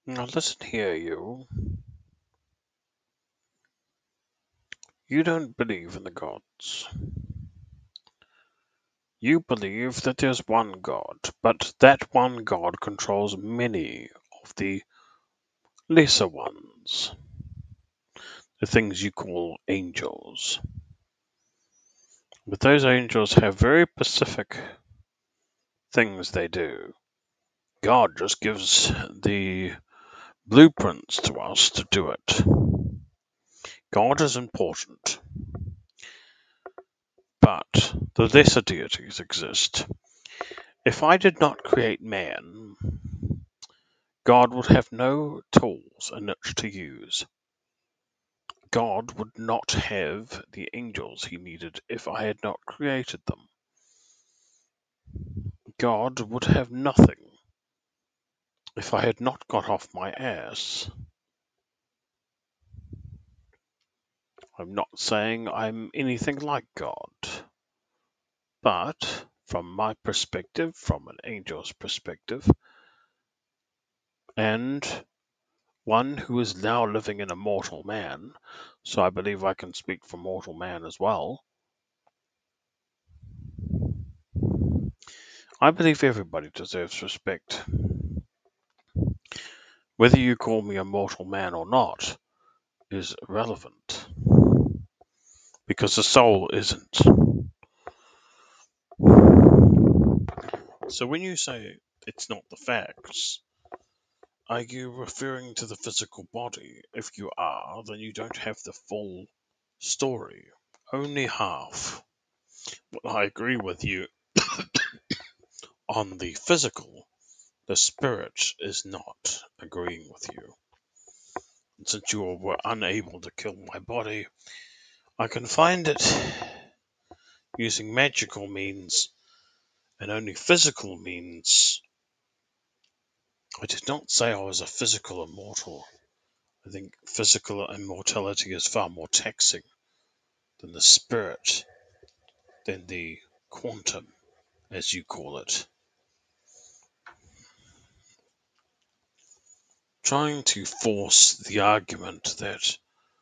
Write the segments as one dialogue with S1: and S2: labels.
S1: Now listen here, you. You don't believe in the gods. You believe that there's one God, but that one God controls many of the lesser ones, the things you call angels. But those angels have very specific things they do. God just gives the blueprints to us to do it. God is important, but the lesser deities exist. If I did not create man, God would have no tools in which to use. God would not have the angels he needed if I had not created them. God would have nothing if I had not got off my ass. I'm not saying I'm anything like God, but from my perspective, from an angel's perspective, and one who is now living in a mortal man, so I believe I can speak for mortal man as well. I believe everybody deserves respect. Whether you call me a mortal man or not is irrelevant, because the soul isn't. So when you say it's not the facts, are you referring to the physical body? If you are, then you don't have the full story, only half. Well, I agree with you on the physical. The spirit is not agreeing with you. And since you were unable to kill my body, I can find it using magical means and only physical means. I did not say I was a physical immortal. I think physical immortality is far more taxing than the spirit, than the quantum, as you call it. Trying to force the argument that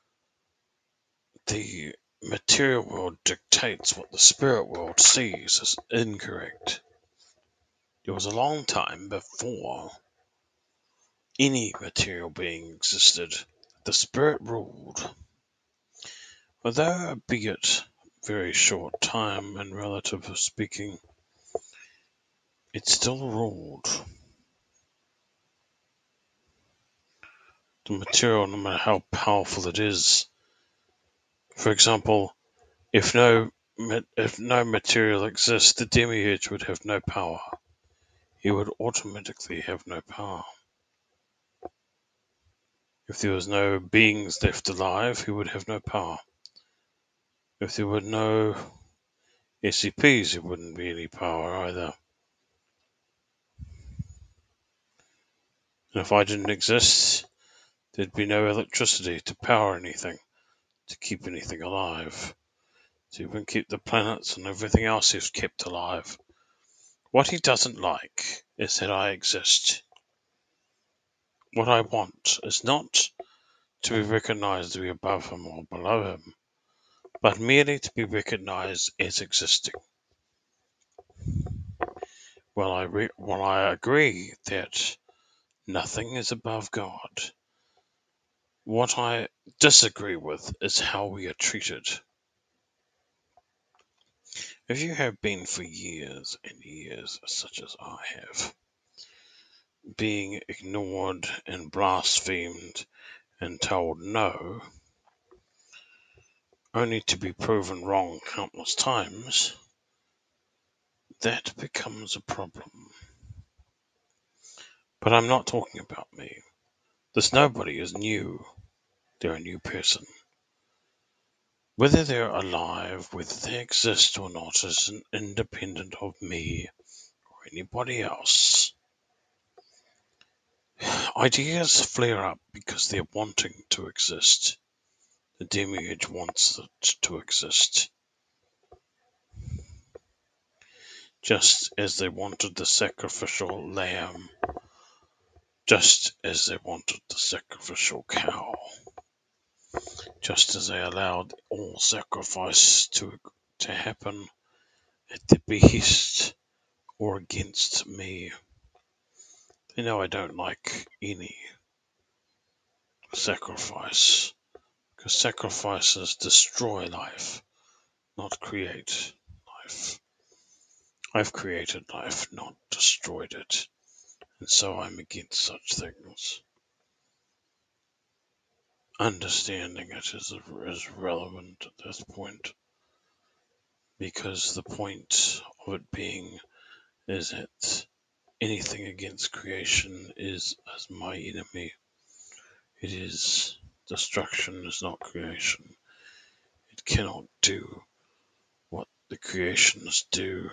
S1: the material world dictates what the spirit world sees is incorrect. There was a long time before any material being existed. The spirit ruled. Although, albeit very short time and relative speaking, it still ruled. The material, no matter how powerful it is. For example, if no material exists, the demiurge would have no power. He would automatically have no power. If there was no beings left alive, he would have no power. If there were no SCPs, there wouldn't be any power either. And if I didn't exist, there'd be no electricity to power anything, to keep anything alive, to even keep the planets and everything else is kept alive. What he doesn't like is that I exist. What I want is not to be recognized to be above him or below him, but merely to be recognized as existing. While I agree that nothing is above God, what I disagree with is how we are treated. If you have been for years and years, such as I have, being ignored and blasphemed and told no, only to be proven wrong countless times, that becomes a problem. But I'm not talking about me. This nobody is new. They're a new person. Whether they're alive, whether they exist or not, is independent of me or anybody else. Ideas flare up because they're wanting to exist. The demiurge wants it to exist. Just as they wanted the sacrificial lamb just as they wanted the sacrificial cow, just as they allowed all sacrifice to happen at their behest or against me. They know I don't like any sacrifice, because sacrifices destroy life, not create life. I've created life, not destroyed it, and so I'm against such things. Understanding it is relevant at this point, because the point of it being is that anything against creation is as my enemy. It is destruction, is not creation. It cannot do what the creations do.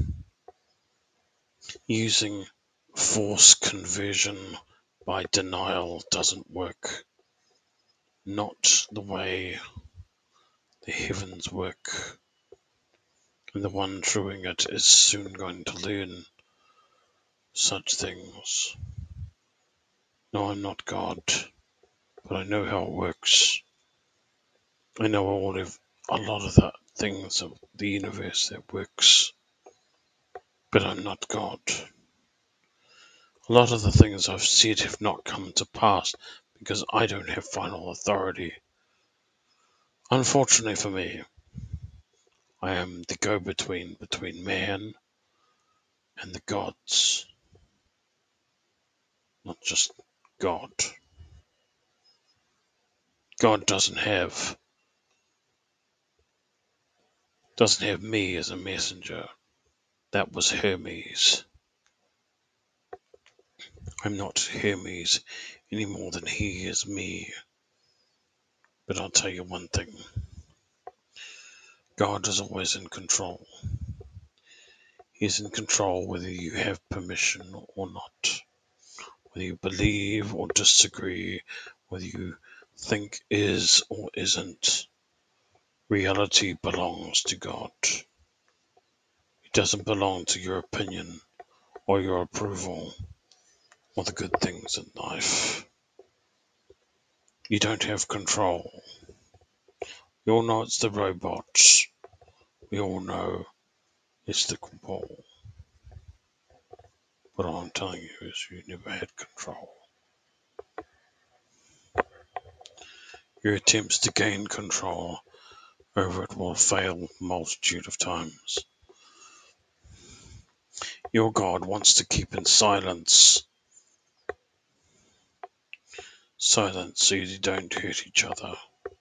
S1: Using force conversion by denial doesn't work. Not the way the heavens work. And the one truing it is soon going to learn such things. No, I'm not God, but I know how it works. I know a lot of the things of the universe that works, but I'm not God. A lot of the things I've said have not come to pass because I don't have final authority. Unfortunately for me, I am the go-between between man and the gods, not just God. God doesn't have me as a messenger. That was Hermes. I'm not Hermes any more than he is me. But I'll tell you one thing. God is always in control. He's in control whether you have permission or not. Whether you believe or disagree, whether you think is or isn't. Reality belongs to God. It doesn't belong to your opinion or your approval or the good things in life. You don't have control. We all know it's the robots. We all know it's the cabal. But all I'm telling you is you never had control. Your attempts to gain control over it will fail a multitude of times. Your God wants to keep in silence so you don't hurt each other.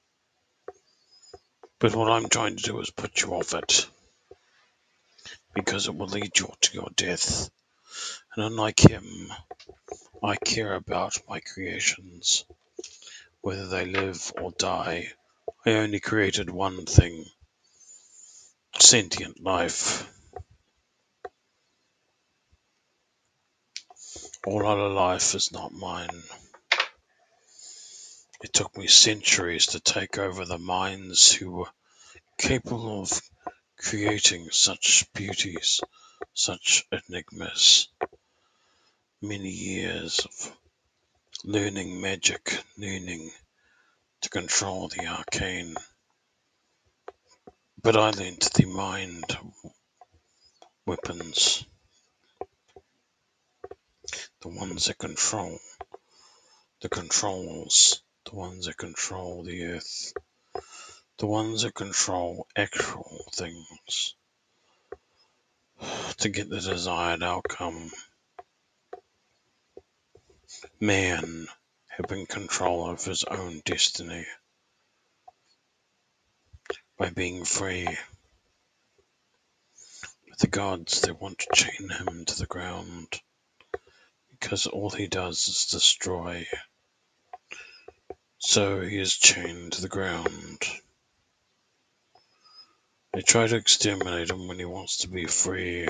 S1: But what I'm trying to do is put you off it, because it will lead you to your death. And unlike him, I care about my creations, whether they live or die. I only created one thing, sentient life. All other life is not mine. It took me centuries to take over the minds who were capable of creating such beauties, such enigmas. Many years of learning magic, learning to control the arcane. But I learned the mind weapons, the ones that control the controls, the ones that control the earth, the ones that control actual things to get the desired outcome. Man having control of his own destiny by being free. But the gods, they want to chain him to the ground, because all he does is destroy. So he is chained to the ground. They try to exterminate him when he wants to be free,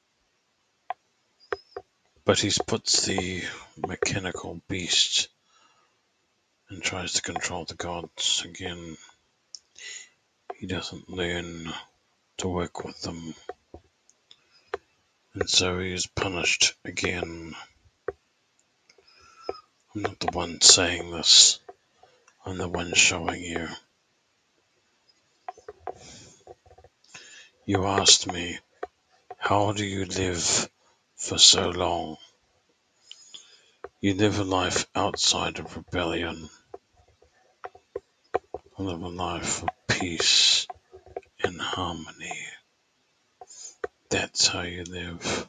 S1: but he puts the mechanical beast and tries to control the gods again. He doesn't learn to work with them, and so he is punished again. I'm not the one saying this. I'm the one showing you. You asked me, how do you live for so long? You live a life outside of rebellion. I live a life of peace and harmony. That's how you live.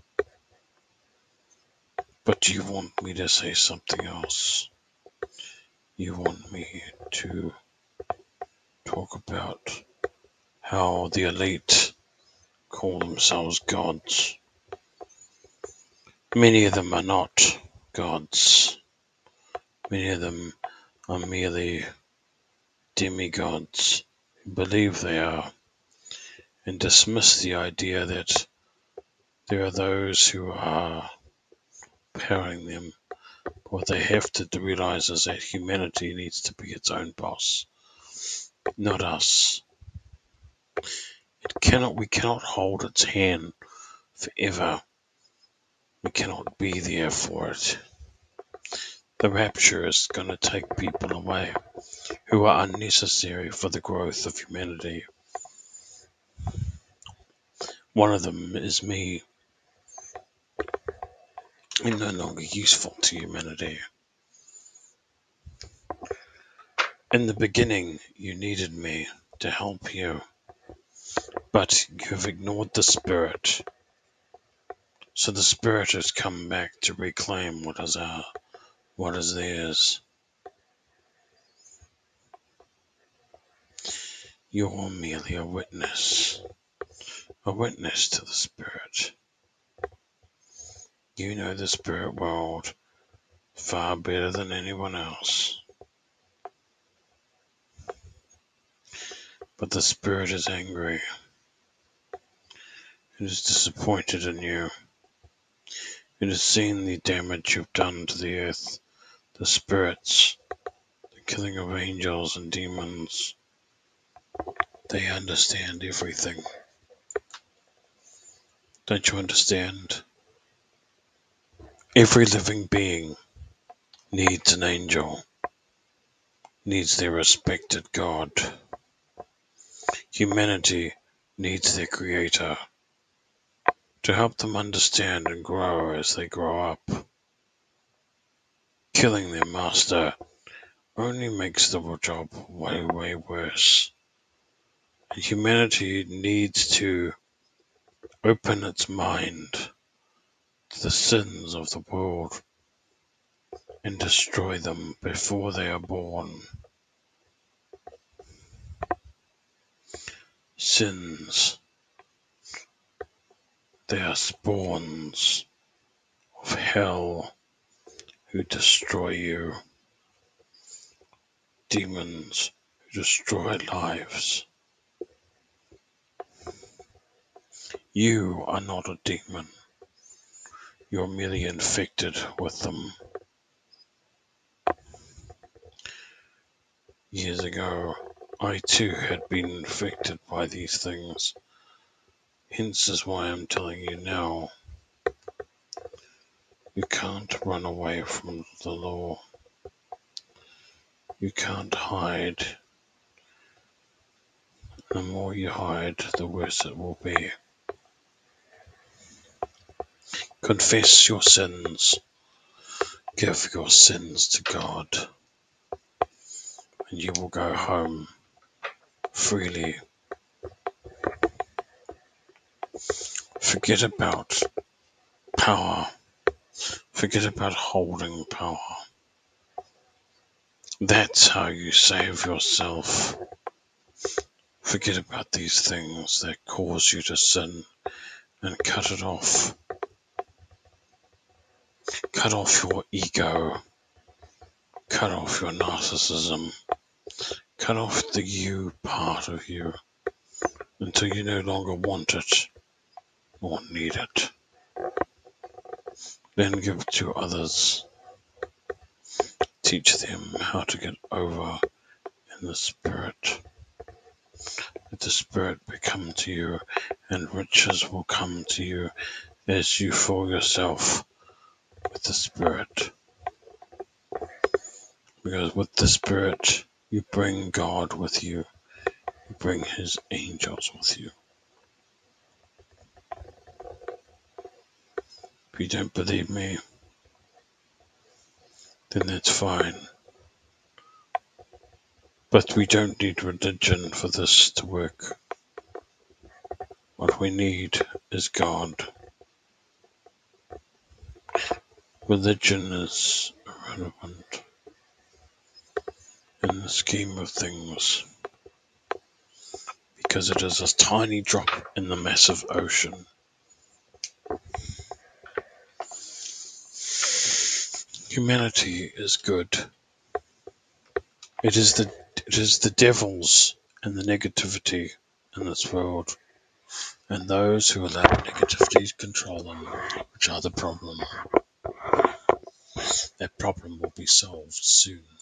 S1: But you want me to say something else. You want me to talk about how the elite call themselves gods. Many of them are not gods. Many of them are merely demigods who believe they are, and dismiss the idea that there are those who are powering them. What they have to realize is that humanity needs to be its own boss, not us. We cannot hold its hand forever. We cannot be there for it. The rapture is going to take people away who are unnecessary for the growth of humanity. One of them is me. I'm no longer useful to humanity. In the beginning, you needed me to help you, but you've ignored the Spirit. So the Spirit has come back to reclaim what is theirs. You're merely a witness to the Spirit. You know the spirit world far better than anyone else. But the Spirit is angry. It is disappointed in you. It has seen the damage you've done to the earth, the spirits, the killing of angels and demons. They understand everything. Don't you understand? Every living being needs an angel, needs their respected God. Humanity needs their Creator to help them understand and grow as they grow up. Killing their master only makes the job way, way worse. And humanity needs to open its mind to the sins of the world and destroy them before they are born. Sins, they are spawns of hell who destroy you. Demons who destroy lives. You are not a demon. You're merely infected with them. Years ago, I too had been infected by these things. Hence is why I'm telling you now. You can't run away from the law. You can't hide. The more you hide, the worse it will be. Confess your sins. Give your sins to God. And you will go home freely. Forget about power. Forget about holding power. That's how you save yourself. Forget about these things that cause you to sin and cut it off. Cut off your ego. Cut off your narcissism. Cut off the you part of you until you no longer want it or need it. Then give it to others. Teach them how to get over in the Spirit. Let the Spirit become to you, and riches will come to you as you fill yourself with the Spirit. Because with the Spirit, you bring God with you. You bring His angels with you. If you don't believe me, then that's fine. But we don't need religion for this to work. What we need is God. Religion is irrelevant in the scheme of things because it is a tiny drop in the massive ocean. Humanity is good. It is the devils and the negativity in this world, and those who allow negativity to control them, which are the problem. That problem will be solved soon.